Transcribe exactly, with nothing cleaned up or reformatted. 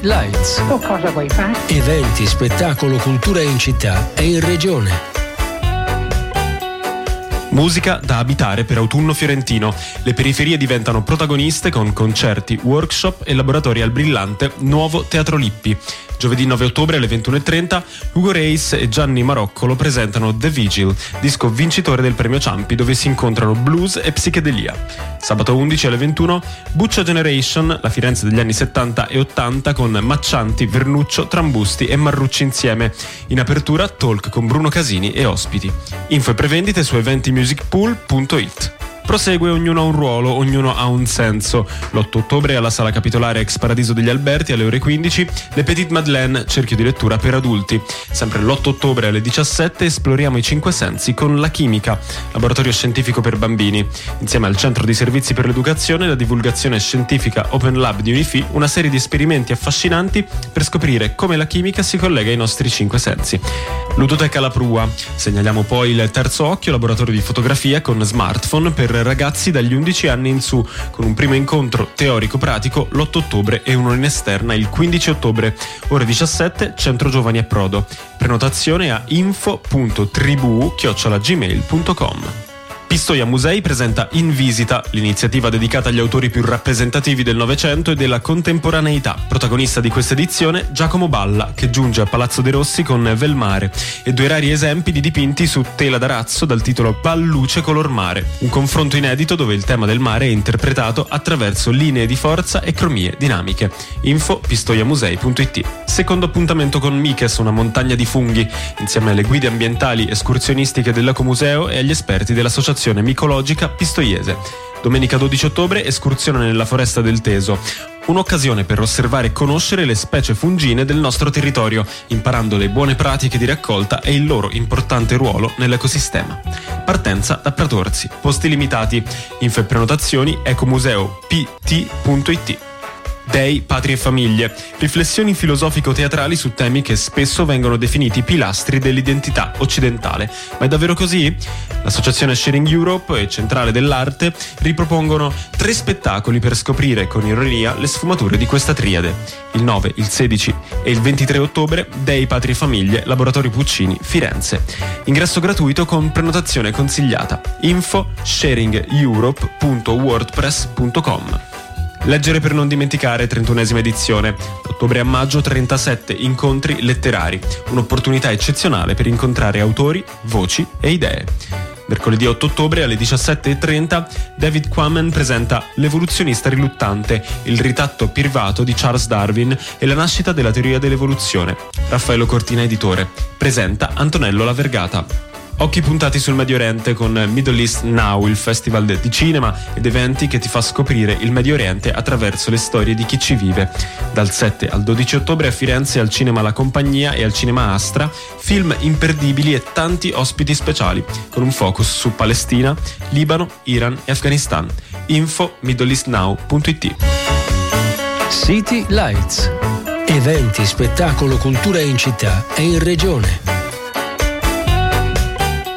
Lights. O cosa vuoi fare? Eventi, spettacolo, cultura in città e in regione. Musica da abitare per autunno fiorentino. Le periferie diventano protagoniste con concerti, workshop e laboratori al brillante Nuovo Teatro Lippi. Giovedì nove ottobre alle ventuno e trenta Ugo Reis e Gianni Maroccolo presentano The Vigil, disco vincitore del premio Ciampi, dove si incontrano blues e psichedelia. Sabato undici alle ventuno Buccia Generation, la Firenze degli anni settanta e ottanta con Maccianti, Vernuccio, Trambusti e Marrucci insieme. In apertura talk con Bruno Casini e ospiti. Info e prevendite su eventi music pool punto it. Prosegue Ognuno ha un ruolo, ognuno ha un senso. L'otto ottobre alla Sala Capitolare ex Paradiso degli Alberti alle ore quindici Le Petite Madeleine, cerchio di lettura per adulti. Sempre l'otto ottobre alle diciassette esploriamo i cinque sensi con La Chimica, laboratorio scientifico per bambini. Insieme al Centro di Servizi per l'Educazione e la divulgazione scientifica Open Lab di Unifi, una serie di esperimenti affascinanti per scoprire come la chimica si collega ai nostri cinque sensi. Ludoteca La Prua. Segnaliamo poi il Terzo Occhio, laboratorio di fotografia con smartphone per ragazzi dagli undici anni in su, con un primo incontro teorico-pratico l'otto ottobre e uno in esterna il quindici ottobre. Ore diciassette, Centro Giovani Approdo. Prenotazione a info punto tribù chiocciola gmail punto com. Pistoia Musei presenta In Visita, l'iniziativa dedicata agli autori più rappresentativi del Novecento e della contemporaneità. Protagonista di questa edizione Giacomo Balla, che giunge a Palazzo De Rossi con Velmare e due rari esempi di dipinti su tela d'arazzo dal titolo Palluce color mare, un confronto inedito dove il tema del mare è interpretato attraverso linee di forza e cromie dinamiche. Info pistoiamusei punto it. Secondo appuntamento con Mikes, una montagna di funghi, insieme alle guide ambientali escursionistiche dell'Ecomuseo e agli esperti dell'associazione micologica pistoiese. Domenica dodici ottobre escursione nella foresta del Teso. Un'occasione per osservare e conoscere le specie fungine del nostro territorio, imparando le buone pratiche di raccolta e il loro importante ruolo nell'ecosistema. Partenza da Pratorsi. Posti limitati. Info e prenotazioni ecomuseo p t punto it. Dei, Patria e Famiglie. Riflessioni filosofico-teatrali su temi che spesso vengono definiti pilastri dell'identità occidentale. Ma è davvero così? L'associazione Sharing Europe e Centrale dell'Arte ripropongono tre spettacoli per scoprire con ironia le sfumature di questa triade. Il nove, il sedici e il ventitré ottobre Dei, Patria e Famiglie, Laboratorio Puccini, Firenze. Ingresso gratuito con prenotazione consigliata. Info sharing europe punto wordpress punto com. Leggere per non dimenticare, trentunesima edizione. Ottobre a maggio, trentasette incontri letterari. Un'opportunità eccezionale per incontrare autori, voci e idee. Mercoledì otto ottobre alle diciassette e trenta David Quammen presenta L'evoluzionista riluttante, il ritratto privato di Charles Darwin e la nascita della teoria dell'evoluzione. Raffaello Cortina editore. Presenta Antonello La Vergata. Occhi puntati sul Medio Oriente con Middle East Now, il festival di cinema ed eventi che ti fa scoprire il Medio Oriente attraverso le storie di chi ci vive. Dal sette al dodici ottobre a Firenze al Cinema La Compagnia e al Cinema Astra, film imperdibili e tanti ospiti speciali, con un focus su Palestina, Libano, Iran e Afghanistan. Info middle east now punto it. City Lights. Eventi, spettacolo, cultura in città e in regione.